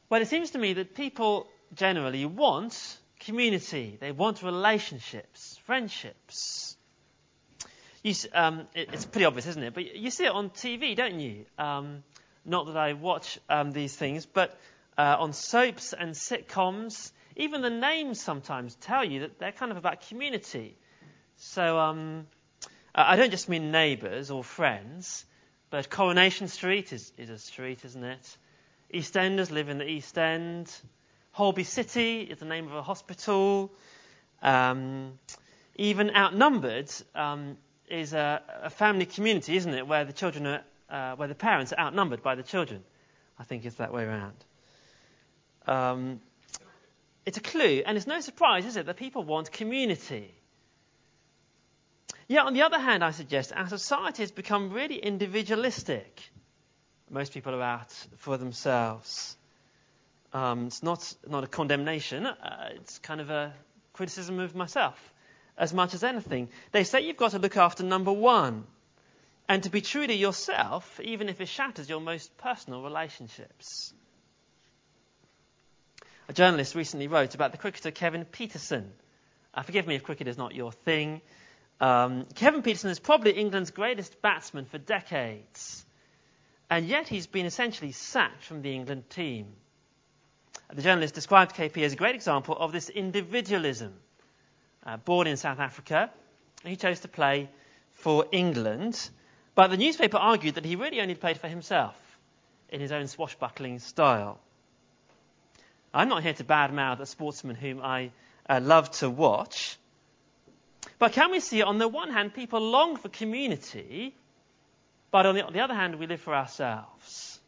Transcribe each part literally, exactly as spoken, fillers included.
Well, it seems to me that people generally want community. They want relationships, friendships. You, um, it, it's pretty obvious, isn't it? But you see it on T V, don't you? Um, not that I watch um, these things, but uh, on soaps and sitcoms, even the names sometimes tell you that they're kind of about community. So um, I don't just mean neighbours or friends, but Coronation Street is, is a street, isn't it? EastEnders live in the East End. Holby City is the name of a hospital. Um, even Outnumbered um, is a, a family community, isn't it, where the children are, uh, where the parents are outnumbered by the children. I think it's that way around. Um, it's a clue, and it's no surprise, is it, that people want community. Yet, on the other hand, I suggest our society has become really individualistic. Most people are out for themselves. Um, it's not not a condemnation. Uh, it's kind of a criticism of myself, as much as anything. They say you've got to look after number one, and to be true to yourself, even if it shatters your most personal relationships. A journalist recently wrote about the cricketer Kevin Pietersen. Uh, forgive me if cricket is not your thing. Um, Kevin Pietersen is probably England's greatest batsman for decades. And yet he's been essentially sacked from the England team. The journalist described K P as a great example of this individualism. Uh, born in South Africa, he chose to play for England. But the newspaper argued that he really only played for himself in his own swashbuckling style. I'm not here to badmouth a sportsman whom I uh, love to watch. But can we see, on the one hand, people long for community, but on the, on the other hand, we live for ourselves?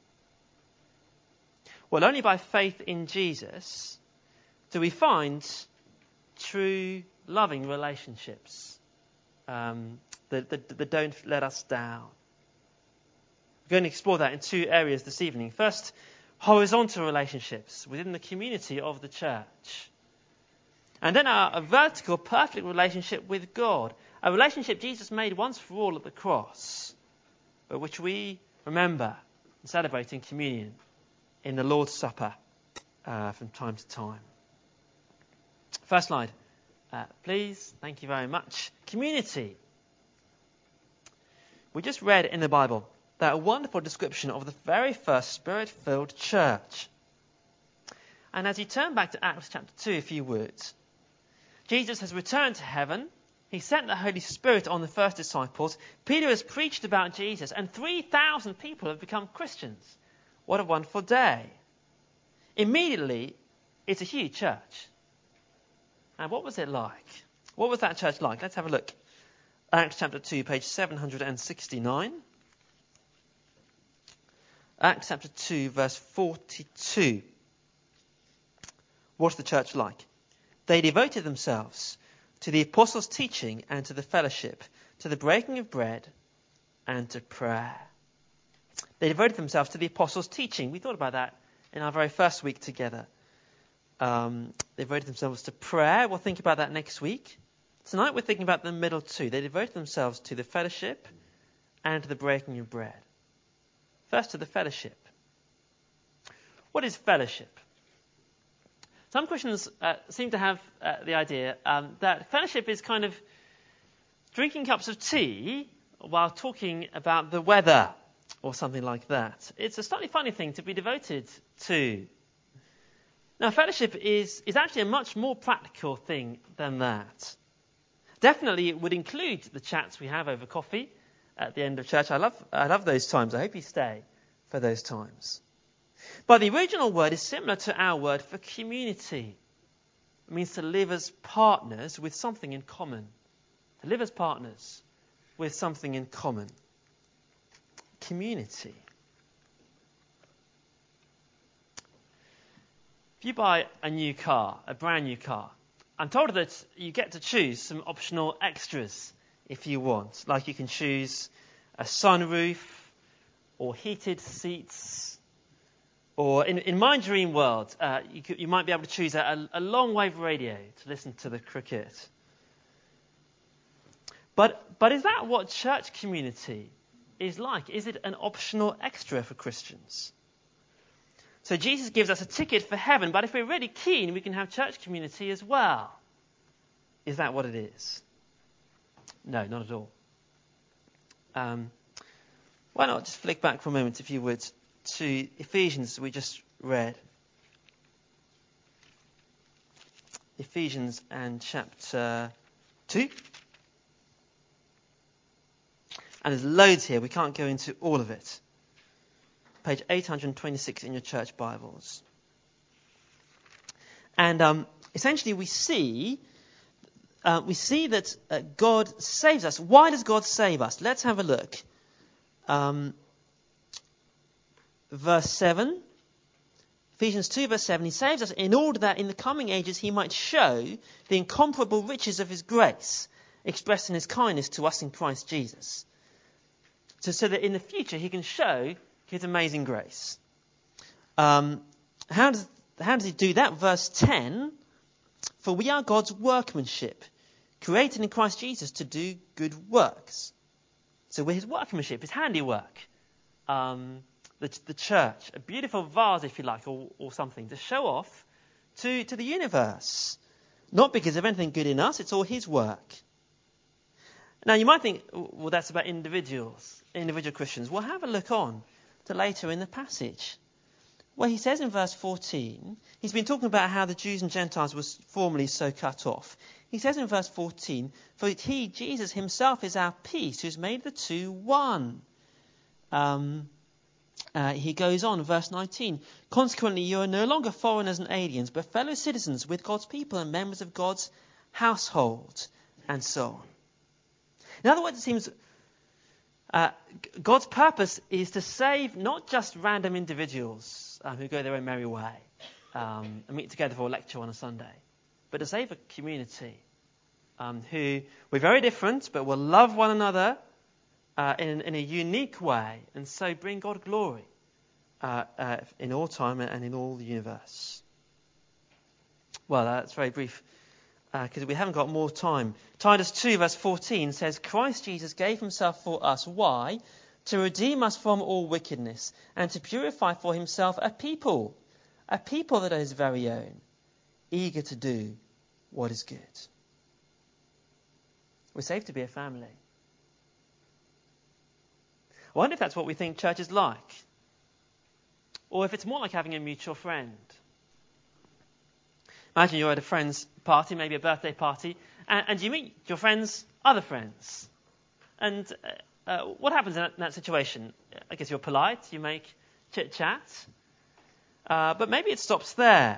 Well, only by faith in Jesus do we find true loving relationships um, that, that, that don't let us down. We're going to explore that in two areas this evening. First, horizontal relationships within the community of the church. And then our, a vertical, perfect relationship with God. A relationship Jesus made once for all at the cross, but which we remember and celebrate in communion in the Lord's Supper uh, from time to time. First slide, uh, please. Thank you very much. Community. We just read in the Bible that wonderful description of the very first Spirit-filled church. And as you turn back to Acts chapter two, if you would, Jesus has returned to heaven. He sent the Holy Spirit on the first disciples. Peter has preached about Jesus, and three thousand people have become Christians. What a wonderful day. Immediately, it's a huge church. And what was it like? What was that church like? Let's have a look. Acts chapter two, page seven hundred sixty-nine. Acts chapter two, verse forty-two. What's the church like? They devoted themselves to the apostles' teaching and to the fellowship, to the breaking of bread and to prayer. They devoted themselves to the apostles' teaching. We thought about that in our very first week together. Um, they devoted themselves to prayer. We'll think about that next week. Tonight we're thinking about the middle two. They devoted themselves to the fellowship and to the breaking of bread. First, to the fellowship. What is fellowship? Some Christians uh, seem to have uh, the idea um, that fellowship is kind of drinking cups of tea while talking about the weather or something like that. It's a slightly funny thing to be devoted to. Now, fellowship is, is actually a much more practical thing than that. Definitely, it would include the chats we have over coffee at the end of church. I love, I love those times. I hope you stay for those times. But the original word is similar to our word for community. It means to live as partners with something in common. To live as partners with something in common. Community. If you buy a new car, a brand new car, I'm told that you get to choose some optional extras if you want. Like you can choose a sunroof or heated seats. Or in, in my dream world, uh, you, could, you might be able to choose a, a long wave radio to listen to the cricket. But, but is that what church community is like? Is it an optional extra for Christians? So Jesus gives us a ticket for heaven, but if we're really keen, we can have church community as well. Is that what it is? No, not at all. Um, why not just flick back for a moment, if you would, to Ephesians we just read. Ephesians and chapter two. And there's loads here. We can't go into all of it. Page eight hundred twenty-six in your church Bibles. And um, essentially we see uh, we see that uh, God saves us. Why does God save us? Let's have a look. Um, verse seven. Ephesians two verse seven. He saves us in order that in the coming ages he might show the incomparable riches of his grace expressed in his kindness to us in Christ Jesus. So, so that in the future he can show his amazing grace. Um, how does how does he do that? Verse ten, for we are God's workmanship, created in Christ Jesus to do good works. So we're his workmanship, his handiwork. Um, the, the church, a beautiful vase, if you like, or, or something, to show off to, to the universe. Not because of anything good in us, it's all his work. Now you might think, well, that's about individuals, individual Christians. Well, have a look on to later in the passage, where he says in verse fourteen, he's been talking about how the Jews and Gentiles were formerly so cut off. He says in verse fourteen, for he, Jesus himself, is our peace, who's made the two one. Um, uh, he goes on, verse nineteen, consequently you are no longer foreigners and aliens, but fellow citizens with God's people and members of God's household, and so on. In other words, it seems Uh, God's purpose is to save not just random individuals um, who go their own merry way um, and meet together for a lecture on a Sunday, but to save a community um, who we're very different, but will love one another uh, in, in a unique way, and so bring God glory uh, uh, in all time and in all the universe. Well, that's very brief, because uh, we haven't got more time. Titus two verse fourteen says, Christ Jesus gave himself for us. Why? To redeem us from all wickedness and to purify for himself a people, a people that are his very own, eager to do what is good. We're saved to be a family. I wonder if that's what we think church is like, or if it's more like having a mutual friend. Imagine you're at a friend's party, maybe a birthday party, and, and you meet your friend's other friends. And uh, uh, what happens in that, in that situation? I guess you're polite, you make chit-chat, uh, but maybe it stops there.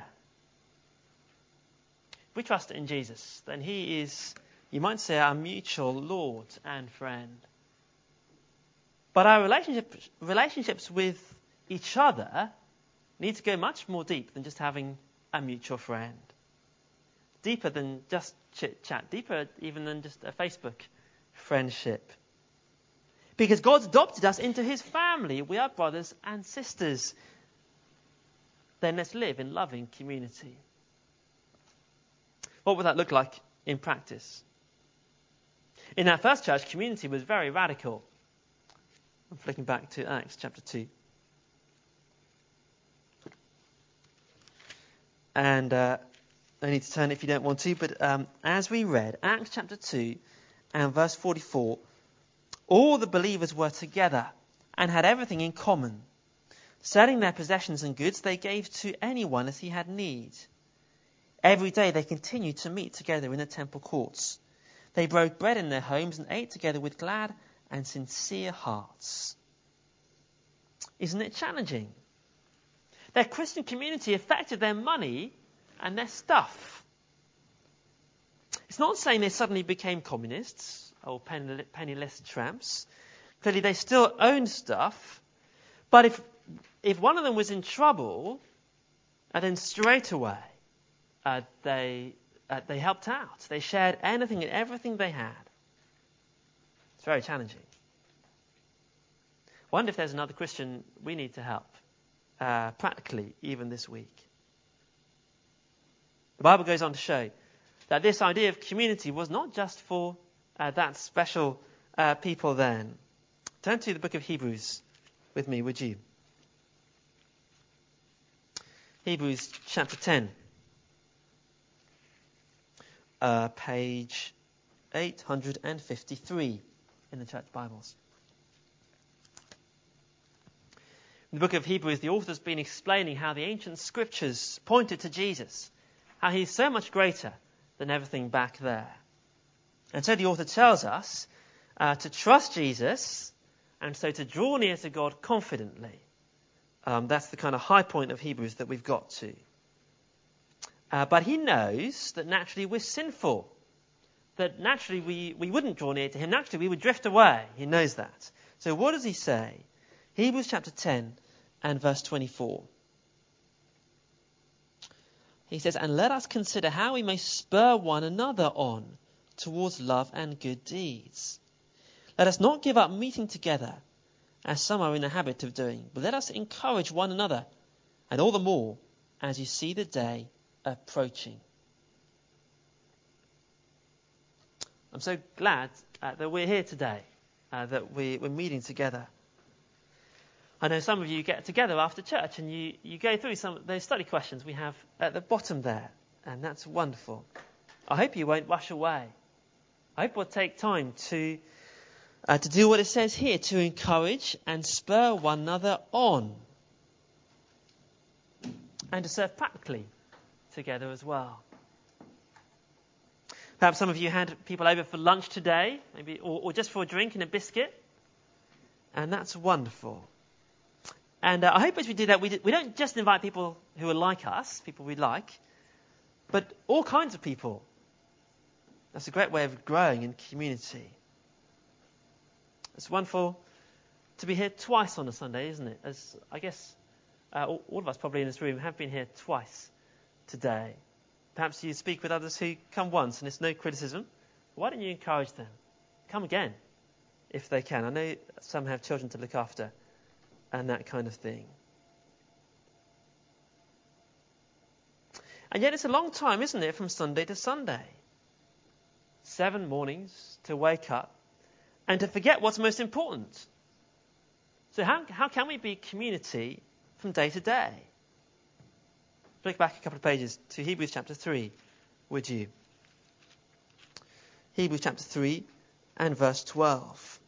If we trust in Jesus, then he is, you might say, our mutual Lord and friend. But our relationship, relationships with each other need to go much more deep than just having a mutual friend. Deeper than just chit-chat. Deeper even than just a Facebook friendship. Because God's adopted us into his family. We are brothers and sisters. Then let's live in loving community. What would that look like in practice? In that first church, community was very radical. I'm flicking back to Acts chapter two. And uh, no need to turn if you don't want to, but um, as we read, Acts chapter two and verse forty-four, all the believers were together and had everything in common. Selling their possessions and goods, they gave to anyone as he had need. Every day they continued to meet together in the temple courts. They broke bread in their homes and ate together with glad and sincere hearts. Isn't it challenging? Their Christian community affected their money and their stuff. It's not saying they suddenly became communists or penniless tramps. Clearly they still owned stuff. But if if one of them was in trouble, and then straight away uh, they uh, they helped out. They shared anything and everything they had. It's very challenging. I wonder if there's another Christian we need to help. Uh, practically, even this week. The Bible goes on to show that this idea of community was not just for uh, that special uh, people then. Turn to the book of Hebrews with me, would you? Hebrews chapter ten, uh, page eight hundred fifty-three in the church Bibles. In the book of Hebrews, the author's been explaining how the ancient scriptures pointed to Jesus, how he's so much greater than everything back there. And so the author tells us uh, to trust Jesus, and so to draw near to God confidently. Um, that's the kind of high point of Hebrews that we've got to. Uh, but he knows that naturally we're sinful, that naturally we, we wouldn't draw near to him, naturally we would drift away. He knows that. So what does he say? Hebrews chapter ten and verse twenty-four. He says, "And let us consider how we may spur one another on towards love and good deeds. Let us not give up meeting together, as some are in the habit of doing, but let us encourage one another, and all the more as you see the day approaching." I'm so glad uh, that we're here today, uh, that we, we're meeting together. I know some of you get together after church and you, you go through some of those study questions we have at the bottom there, and that's wonderful. I hope you won't rush away. I hope we'll take time to uh, to do what it says here, to encourage and spur one another on, and to serve practically together as well. Perhaps some of you had people over for lunch today, maybe, or, or just for a drink and a biscuit, and that's wonderful. And uh, I hope as we do that, we, do, we don't just invite people who are like us, people we like, but all kinds of people. That's a great way of growing in community. It's wonderful to be here twice on a Sunday, isn't it? As I guess uh, all, all of us probably in this room have been here twice today. Perhaps you speak with others who come once and it's no criticism. Why don't you encourage them? Come again, if they can. I know some have children to look after and that kind of thing. And yet it's a long time, isn't it, from Sunday to Sunday? Seven mornings to wake up and to forget what's most important. So how, how can we be community from day to day? Look back a couple of pages to Hebrews chapter three, would you? Hebrews chapter three and verse twelve.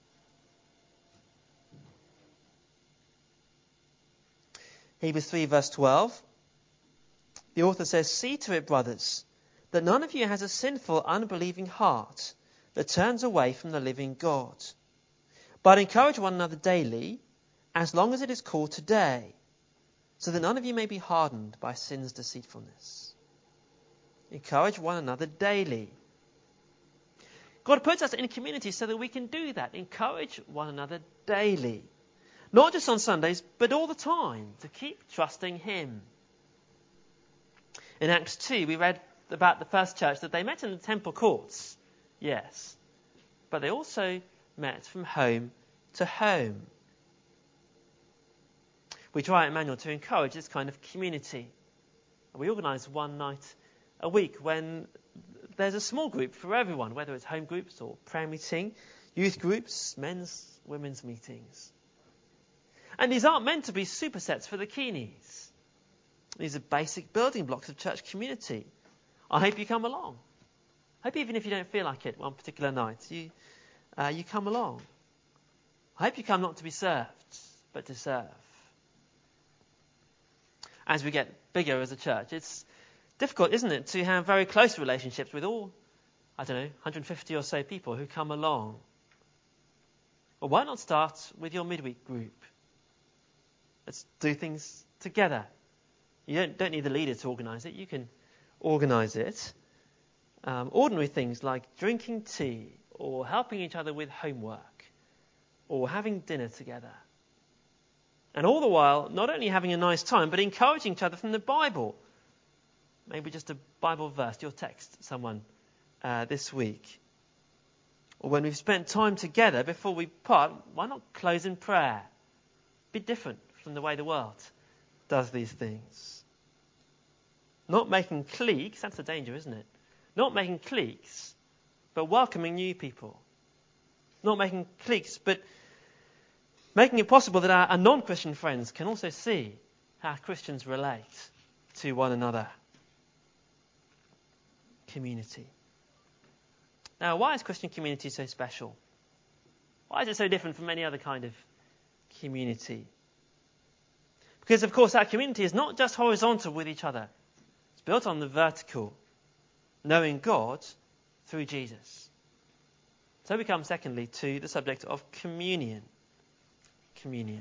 Hebrews three verse twelve. The author says, "See to it, brothers, that none of you has a sinful, unbelieving heart that turns away from the living God. But encourage one another daily, as long as it is called today, so that none of you may be hardened by sin's deceitfulness." Encourage one another daily. God puts us in a community so that we can do that. Encourage one another daily. Not just on Sundays, but all the time, to keep trusting him. In Acts two, we read about the first church that they met in the temple courts. Yes. But they also met from home to home. We try at Emmanuel to encourage this kind of community. We organise one night a week when there's a small group for everyone, whether it's home groups or prayer meeting, youth groups, men's, women's meetings. And these aren't meant to be supersets for the Keenies. These are basic building blocks of church community. I hope you come along. I hope even if you don't feel like it one particular night, you uh, you come along. I hope you come not to be served, but to serve. As we get bigger as a church, it's difficult, isn't it, to have very close relationships with all, I don't know, one hundred fifty or so people who come along. Well, why not start with your midweek group? Let's do things together. You don't, don't need the leader to organise it. You can organise it. Um, ordinary things like drinking tea or helping each other with homework or having dinner together. And all the while, not only having a nice time, but encouraging each other from the Bible. Maybe just a Bible verse, you'll text someone uh, this week. Or when we've spent time together before we part, why not close in prayer? Be different from the way the world does these things. Not making cliques, that's the danger, isn't it? Not making cliques, but welcoming new people. Not making cliques, but making it possible that our, our non-Christian friends can also see how Christians relate to one another. Community. Now, why is Christian community so special? Why is it so different from any other kind of community? Because, of course, our community is not just horizontal with each other. It's built on the vertical, knowing God through Jesus. So we come, secondly, to the subject of communion. Communion.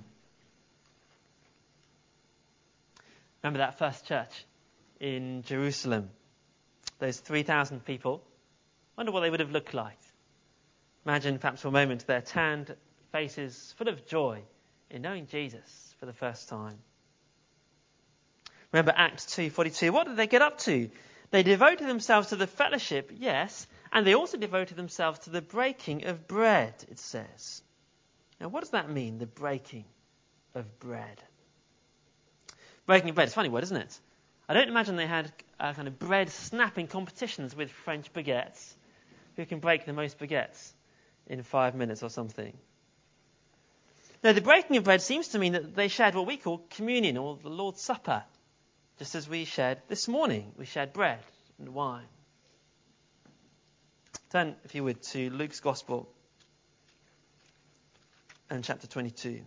Remember that first church in Jerusalem? Those three thousand people. Wonder what they would have looked like. Imagine, perhaps for a moment, their tanned faces full of joy in knowing Jesus for the first time. Remember Acts two forty-two. What did they get up to? They devoted themselves to the fellowship, yes, and they also devoted themselves to the breaking of bread, it says. Now, what does that mean, the breaking of bread? Breaking of bread, it's a funny word, isn't it? I don't imagine they had uh, kind of bread snapping competitions with French baguettes. Who can break the most baguettes in five minutes or something? No, the breaking of bread seems to mean that they shared what we call communion, or the Lord's Supper. Just as we shared this morning. We shared bread and wine. Turn, if you would, to Luke's Gospel and chapter twenty-two.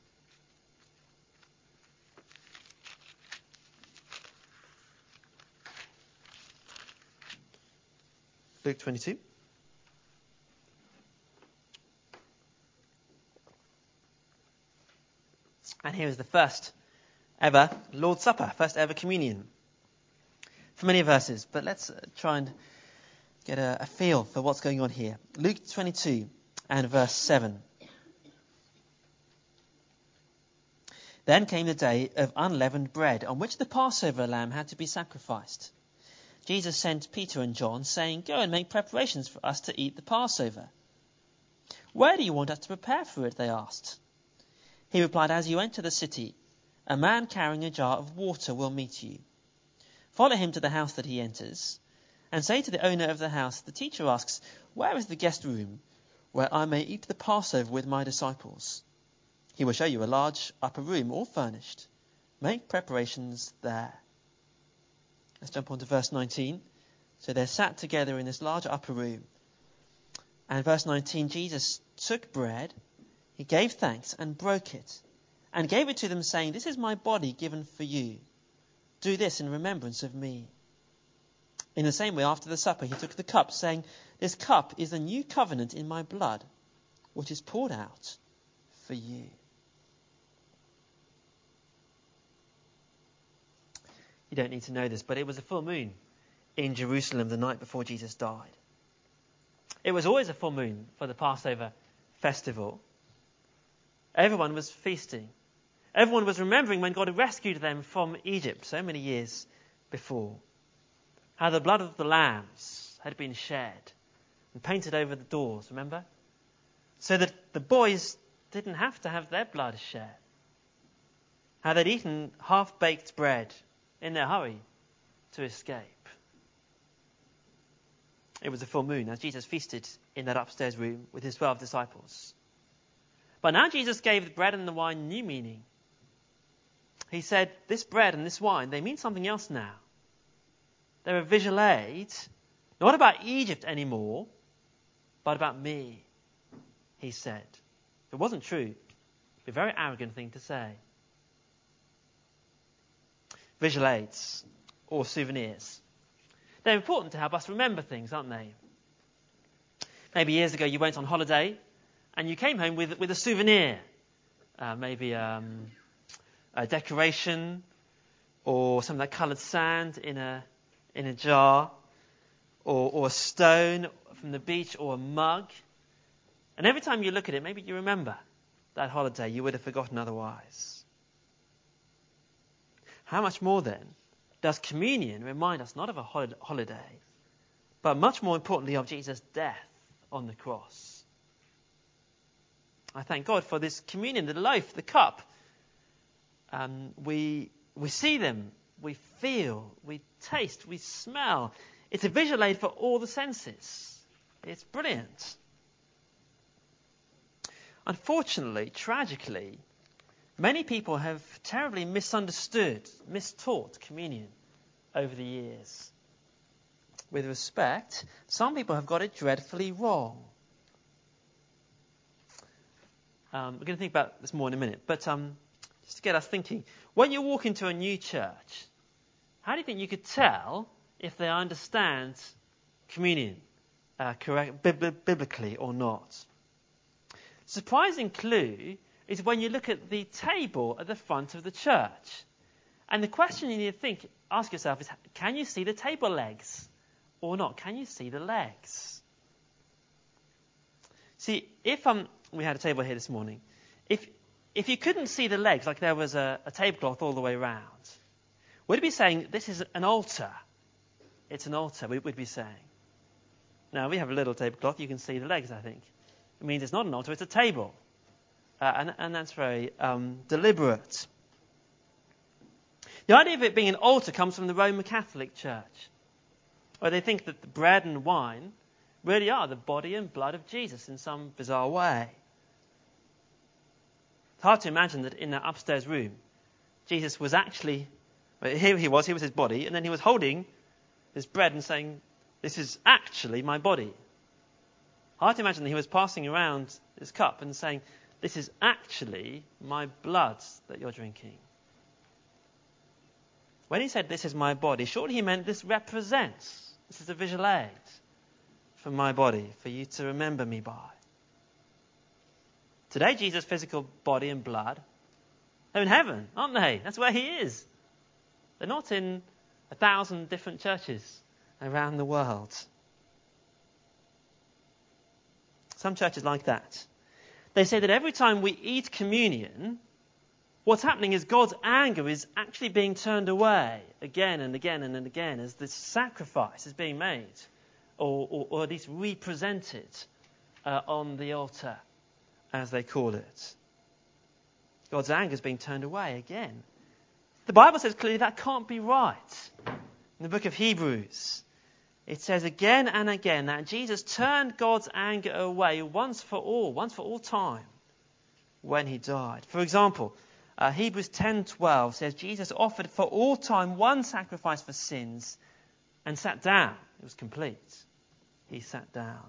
Luke twenty-two. And here is the first ever Lord's Supper, first ever communion. Familiar verses, but let's try and get a, a feel for what's going on here. Luke twenty-two and verse seven. Then came the day of unleavened bread, on which the Passover lamb had to be sacrificed. Jesus sent Peter and John, saying, "Go and make preparations for us to eat the Passover." "Where do you want us to prepare for it?" they asked. He replied, "As you enter the city, a man carrying a jar of water will meet you. Follow him to the house that he enters, and say to the owner of the house, 'The teacher asks, where is the guest room where I may eat the Passover with my disciples?' He will show you a large upper room, all furnished. Make preparations there." Let's jump on to verse nineteen. So they're sat together in this large upper room. And verse nineteen, Jesus took bread, he gave thanks and broke it, and gave it to them, saying, "This is my body given for you. Do this in remembrance of me." In the same way, after the supper, he took the cup, saying, "This cup is the new covenant in my blood, which is poured out for you." You don't need to know this, but it was a full moon in Jerusalem the night before Jesus died. It was always a full moon for the Passover festival. Everyone was feasting. Everyone was remembering when God had rescued them from Egypt so many years before. How the blood of the lambs had been shed and painted over the doors, remember? So that the boys didn't have to have their blood shed. How they'd eaten half-baked bread in their hurry to escape. It was a full moon as Jesus feasted in that upstairs room with his twelve disciples. But now Jesus gave the bread and the wine new meaning. He said, this bread and this wine, they mean something else now. They're a visual aid, not about Egypt anymore, but about me, he said. If it wasn't true, it'd be a very arrogant thing to say. Visual aids, or souvenirs. They're important to help us remember things, aren't they? Maybe years ago you went on holiday and you came home with, with a souvenir. Uh, maybe um, a decoration or some of that coloured sand in a in a jar, or, or a stone from the beach, or a mug. And every time you look at it, maybe you remember that holiday you would have forgotten otherwise. How much more then does communion remind us not of a holiday, but much more importantly of Jesus' death on the cross? I thank God for this communion, the loaf, the cup. Um, we we see them, we feel, we taste, we smell. It's a visual aid for all the senses. It's brilliant. Unfortunately, tragically, Many people have terribly misunderstood, mistaught communion over the years. With respect, some people have got it dreadfully wrong. Um, we're going to think about this more in a minute, but um, just to get us thinking, when you walk into a new church, how do you think you could tell if they understand communion uh, correct, bib- biblically or not? Surprising clue is when you look at the table at the front of the church. And the question you need to think, ask yourself is, can you see the table legs or not? Can you see the legs? See, if um, we had a table here this morning, if if you couldn't see the legs, like there was a, a tablecloth all the way around, we'd be saying this is an altar. It's an altar, we, we'd be saying. Now, we have a little tablecloth, you can see the legs, I think. It means it's not an altar, it's a table. Uh, and, and that's very um, deliberate. The idea of it being an altar comes from the Roman Catholic Church, where they think that the bread and wine really are the body and blood of Jesus in some bizarre way. It's hard to imagine that in that upstairs room, Jesus was actually, well, here he was, here was his body, and then he was holding his bread and saying, this is actually my body. Hard to imagine that he was passing around his cup and saying, this is actually my blood that you're drinking. When he said, this is my body, surely he meant this represents, this is a visual aid for my body, for you to remember me by. Today, Jesus' physical body and blood, they're in heaven, aren't they? That's where he is. They're not in a thousand different churches around the world. Some churches like that. They say that every time we eat communion, what's happening is God's anger is actually being turned away again and again and again as this sacrifice is being made, or, or, or at least represented uh, on the altar, as they call it. God's anger is being turned away again. The Bible says clearly that can't be right. In the book of Hebrews, it says again and again that Jesus turned God's anger away once for all, once for all time, when he died. For example, uh, Hebrews ten twelve says Jesus offered for all time one sacrifice for sins and sat down. It was complete. He sat down.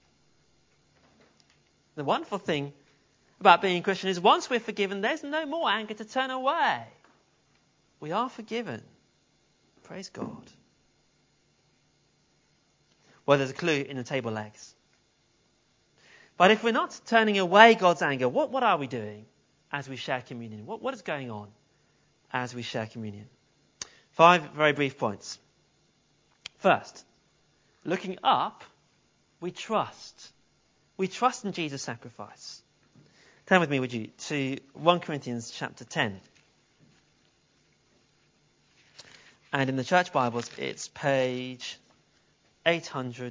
The wonderful thing about being a Christian is once we're forgiven, there's no more anger to turn away. We are forgiven. Praise God. Well, there's a clue in the table legs. But if we're not turning away God's anger, what, what are we doing as we share communion? What, what is going on as we share communion? Five very brief points. First, looking up, we trust. We trust in Jesus' sacrifice. Turn with me, would you, to First Corinthians chapter ten. And in the church Bibles, it's page eight hundred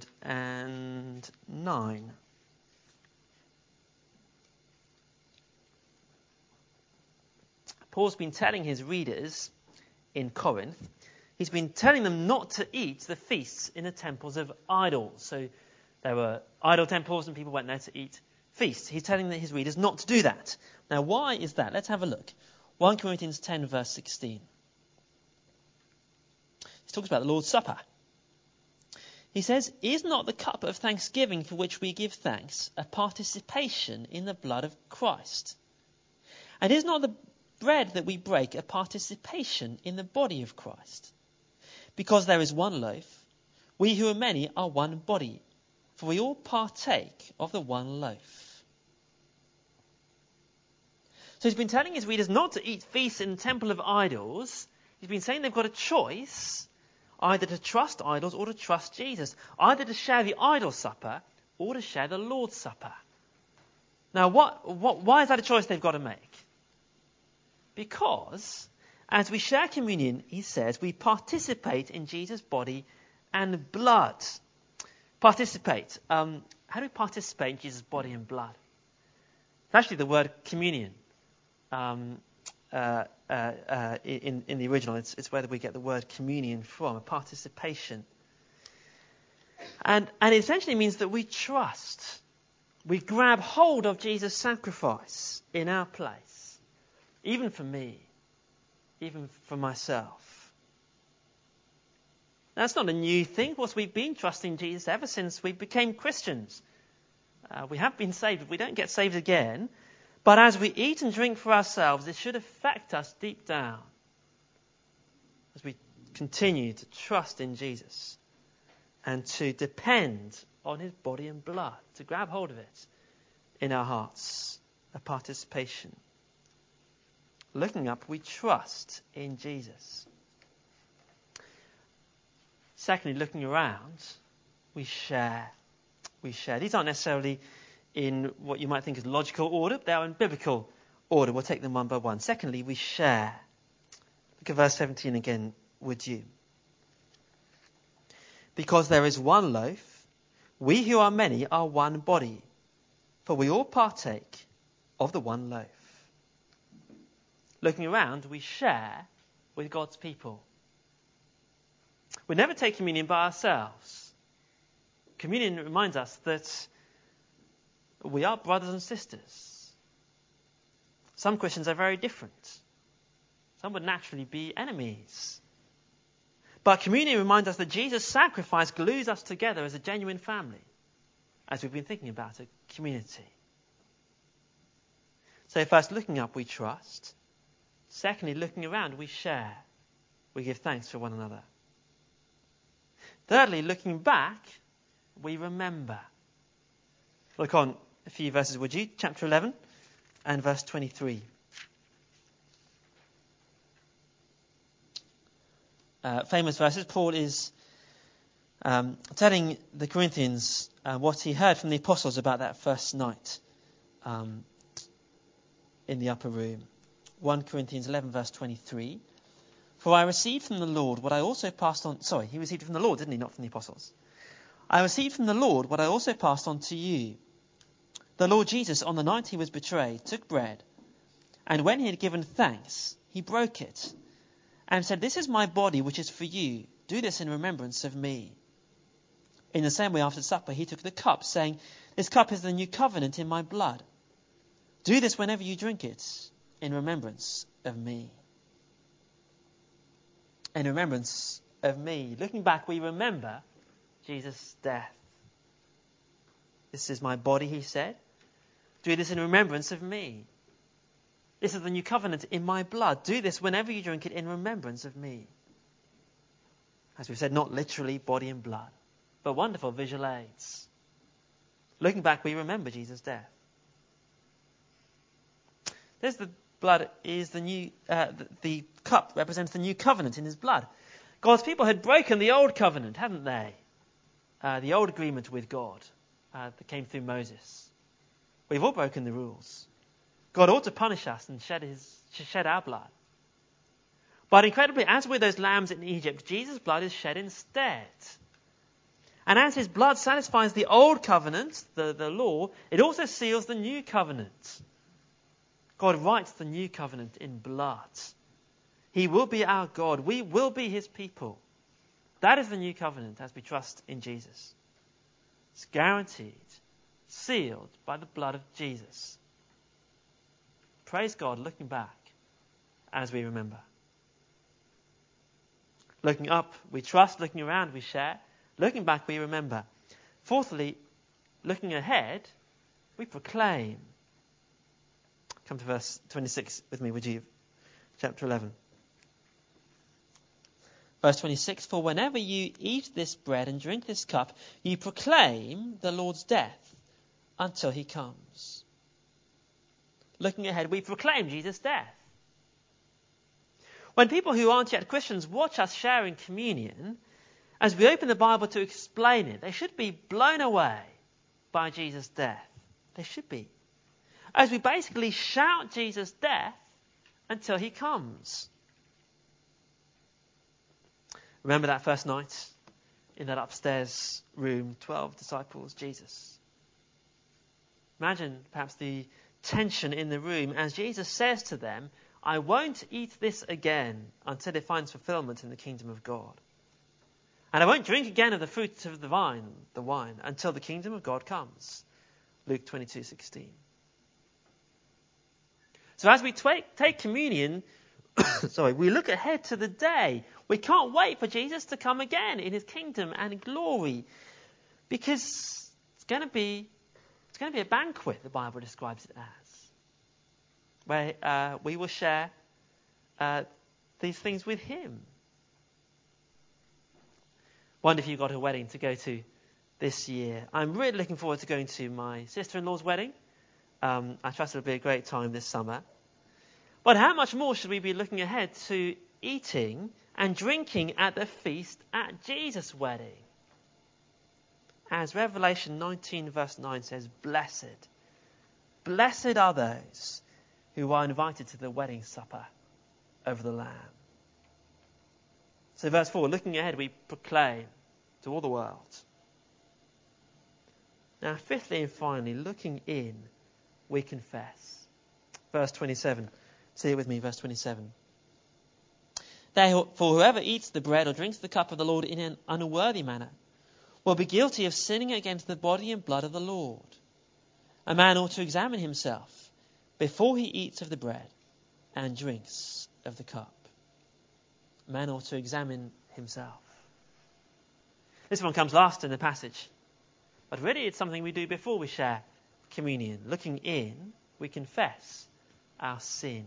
nine. Paul's been telling his readers in Corinth, he's been telling them not to eat the feasts in the temples of idols. So there were idol temples and people went there to eat feasts. He's telling his readers not to do that. Now, why is that? Let's have a look. First Corinthians ten, verse sixteen. He talks about the Lord's Supper. He says, is not the cup of thanksgiving for which we give thanks a participation in the blood of Christ? And is not the bread that we break a participation in the body of Christ? Because there is one loaf, we who are many are one body, for we all partake of the one loaf. So he's been telling his readers not to eat feasts in the temple of idols. He's been saying they've got a choice, either to trust idols or to trust Jesus. Either to share the idol supper or to share the Lord's Supper. Now, what, what, why is that a choice they've got to make? Because as we share communion, he says, we participate in Jesus' body and blood. Participate. Um, how do we participate in Jesus' body and blood? It's actually the word communion. Um, uh, uh, uh, in, in the original, it's, it's where we get the word communion from, a participation. And, and it essentially means that we trust. We grab hold of Jesus' sacrifice in our place. even for me, even for myself. That's not a new thing. Of course, we've been trusting Jesus ever since we became Christians. Uh, we have been saved. We don't get saved again. But as we eat and drink for ourselves, it should affect us deep down as we continue to trust in Jesus and to depend on his body and blood, to grab hold of it in our hearts, a participation. Looking up, we trust in Jesus. Secondly, looking around, we share. We share. These aren't necessarily in what you might think is logical order, they are in biblical order. We'll take them one by one. Secondly, we share. Look at verse seventeen again, would you? Because there is one loaf, we who are many are one body, for we all partake of the one loaf. Looking around, we share with God's people. We never take communion by ourselves. Communion reminds us that we are brothers and sisters. Some Christians are very different. Some would naturally be enemies. But communion reminds us that Jesus' sacrifice glues us together as a genuine family, as we've been thinking about a community. So first, looking up, we trust. Secondly, looking around, we share. We give thanks for one another. Thirdly, looking back, we remember. Look on a few verses, would you? Chapter eleven and verse twenty-three. Uh, famous verses. Paul is um, telling the Corinthians uh, what he heard from the apostles about that first night um, in the upper room. First Corinthians eleven, verse twenty-three. For I received from the Lord what I also passed on... Sorry, he received it from the Lord, didn't he? Not from the apostles. I received from the Lord what I also passed on to you. The Lord Jesus, on the night he was betrayed, took bread, and when he had given thanks, he broke it, and said, "This is my body, which is for you. Do this in remembrance of me." In the same way, after supper, he took the cup, saying, "This cup is the new covenant in my blood. Do this whenever you drink it, in remembrance of me." In remembrance of me. Looking back, we remember Jesus' death. This is my body, he said. Do this in remembrance of me. This is the new covenant in my blood. Do this whenever you drink it in remembrance of me. As we've said, not literally body and blood, but wonderful visual aids. Looking back, we remember Jesus' death. There's the blood is the new, uh, the, the cup represents the new covenant in his blood. God's people had broken the old covenant, hadn't they? Uh, the old agreement with God uh, that came through Moses. We've all broken the rules. God ought to punish us and shed his shed our blood. But incredibly, as with those lambs in Egypt, Jesus' blood is shed instead. And as his blood satisfies the old covenant, the, the law, it also seals the new covenant. God writes the new covenant in blood. He will be our God. We will be his people. That is the new covenant as we trust in Jesus. It's guaranteed, sealed by the blood of Jesus. Praise God, looking back as we remember. Looking up, we trust. Looking around, we share. Looking back, we remember. Fourthly, looking ahead, we proclaim. Come to verse twenty-six with me, would you? Chapter eleven. Verse twenty-six, for whenever you eat this bread and drink this cup, you proclaim the Lord's death until he comes. Looking ahead, we proclaim Jesus' death. When people who aren't yet Christians watch us sharing communion, as we open the Bible to explain it, they should be blown away by Jesus' death. They should be. As we basically shout Jesus' death until he comes. Remember that first night in that upstairs room, twelve disciples, Jesus. Imagine perhaps the tension in the room as Jesus says to them, I won't eat this again until it finds fulfillment in the kingdom of God. And I won't drink again of the fruit of the vine, the wine, until the kingdom of God comes. Luke twenty-two sixteen. So as we take, take communion, sorry, we look ahead to the day. We can't wait for Jesus to come again in his kingdom and glory, because it's going to be it's going to be a banquet, the Bible describes it as, where uh, we will share uh, these things with him. Wonder if you got a wedding to go to this year. I'm really looking forward to going to my sister-in-law's wedding. Um, I trust it'll be a great time this summer. But how much more should we be looking ahead to eating and drinking at the feast at Jesus' wedding? As Revelation nineteen verse nine says, blessed, blessed are those who are invited to the wedding supper of the Lamb. So verse four, looking ahead, we proclaim to all the world. Now, fifthly and finally, looking in, we confess. Verse twenty-seven. Say it with me, verse twenty-seven. For whoever eats the bread or drinks the cup of the Lord in an unworthy manner will be guilty of sinning against the body and blood of the Lord. A man ought to examine himself before he eats of the bread and drinks of the cup. A man ought to examine himself. This one comes last in the passage. But really it's something we do before we share communion. Looking in, we confess our sin.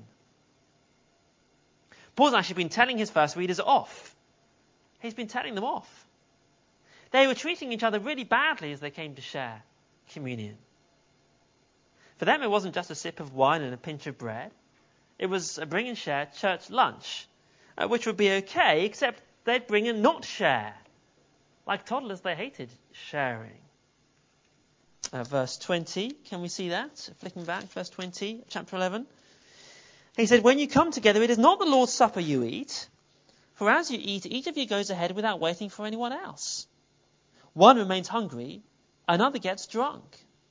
Paul's actually been telling his first readers off. He's been telling them off. They were treating each other really badly as they came to share communion. For them it wasn't just a sip of wine and a pinch of bread. It was a bring and share church lunch, uh, which would be okay, except they'd bring and not share. Like toddlers, they hated sharing. Uh, verse twenty, can we see that? Flicking back, verse twenty, chapter eleven. He said, when you come together, it is not the Lord's supper you eat, for as you eat, each of you goes ahead without waiting for anyone else. One remains hungry, another gets drunk.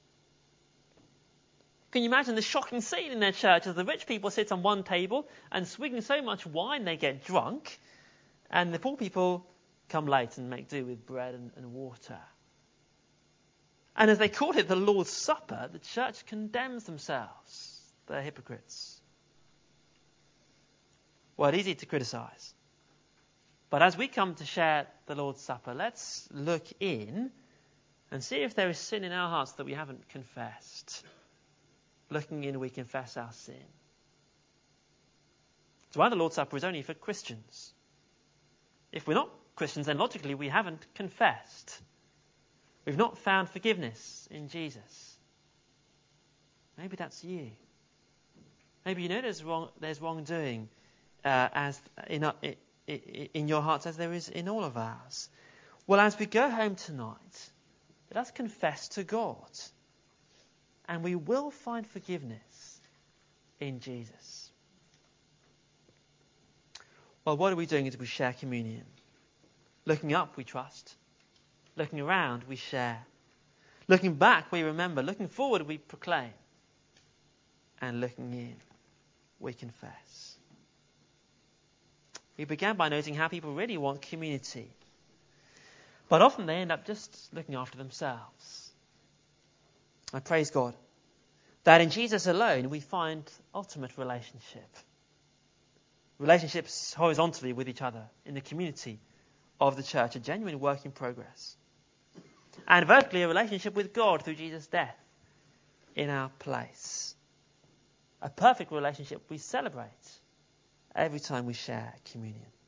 Can you imagine the shocking scene in their church as the rich people sit on one table and swigging so much wine they get drunk, and the poor people come late and make do with bread and, and water. And as they call it the Lord's Supper, the church condemns themselves. They're hypocrites. Well, it's easy to criticize. But as we come to share the Lord's Supper, let's look in and see if there is sin in our hearts that we haven't confessed. Looking in, we confess our sin. So why the Lord's Supper is only for Christians. If we're not Christians, then logically we haven't confessed. We've not found forgiveness in Jesus. Maybe that's you. Maybe you know there's wrong, there's wrongdoing uh, as in, uh, in your hearts as there is in all of ours. Well, as we go home tonight, let us confess to God, and we will find forgiveness in Jesus. Well, what are we doing as we share communion? Looking up, we trust. Looking around, we share. Looking back, we remember. Looking forward, we proclaim. And looking in, we confess. We began by noting how people really want community. But often they end up just looking after themselves. I praise God that in Jesus alone we find ultimate relationship. Relationships horizontally with each other in the community of the church, a genuine work in progress. And vertically, a relationship with God through Jesus' death in our place. A perfect relationship we celebrate every time we share communion.